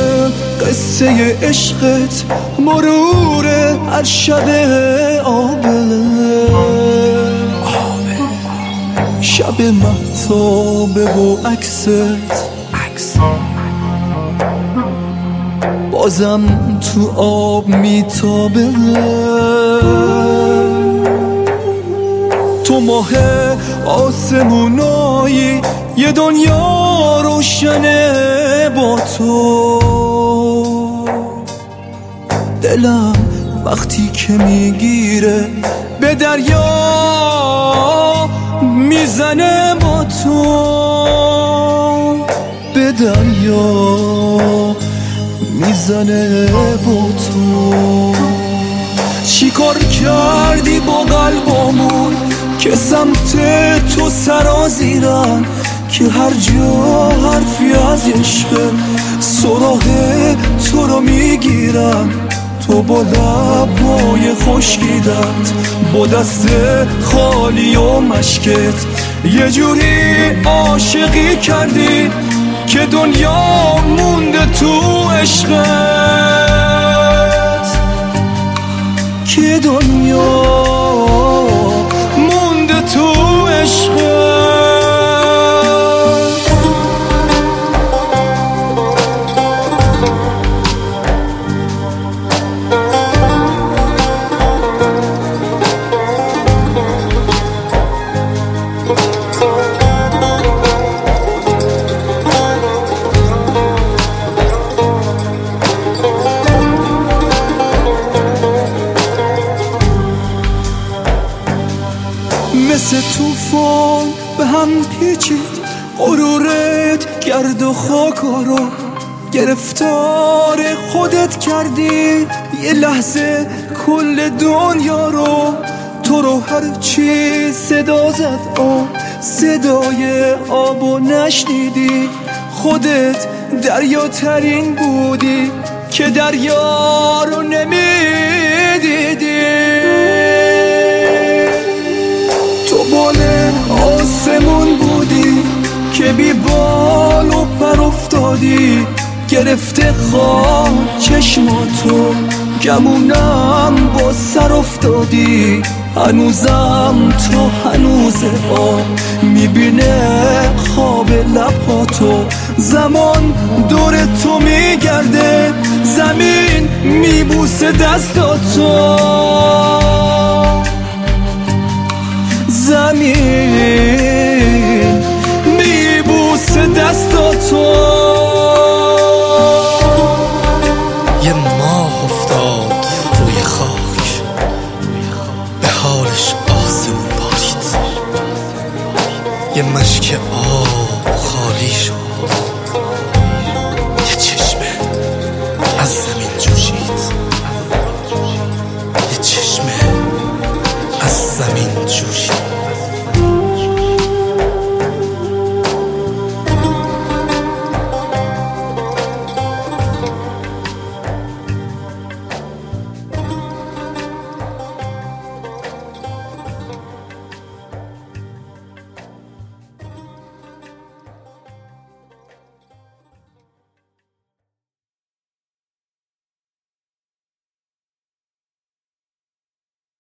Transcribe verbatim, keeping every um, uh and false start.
قصه عشقت مرور هر شب آبه شب مهتابه و عکست بازم تو آب میتابه تو ماه آسمونایی یه دنیا روشنه با تو دلم وقتی که میگیره به دریا میزنه با تو به دریا میزنه با تو چی کار کردی با قلبامون که سمت تو سرازیرن که هر جا حرفی از عشق سراغ تو رو میگیرن تو با لبای خشکیدت با دست خالی و مشکت یه جوری عاشقی کردی که دنیا مونده تو عشقت که دنیا مونده تو عشقت مثل توفان به هم پیچید غرورت گرد و خاکا رو گرفتار خودت کردی یه لحظه کل دنیا رو تو رو هر چی صدا زد آه صدای آبو نشنیدی خودت دریا ترین بودی که دریا رو نمیدیدی تو بال آسمون بودی که بی بال و پر افتادی گرفته خواب چشماتو گمونم با سر افتادی هنوزم تو هنوزه آب میبینه خواب لباتو زمان دور تو میگرده زمین میبوسه دستاتو زمین میبوسه دستاتو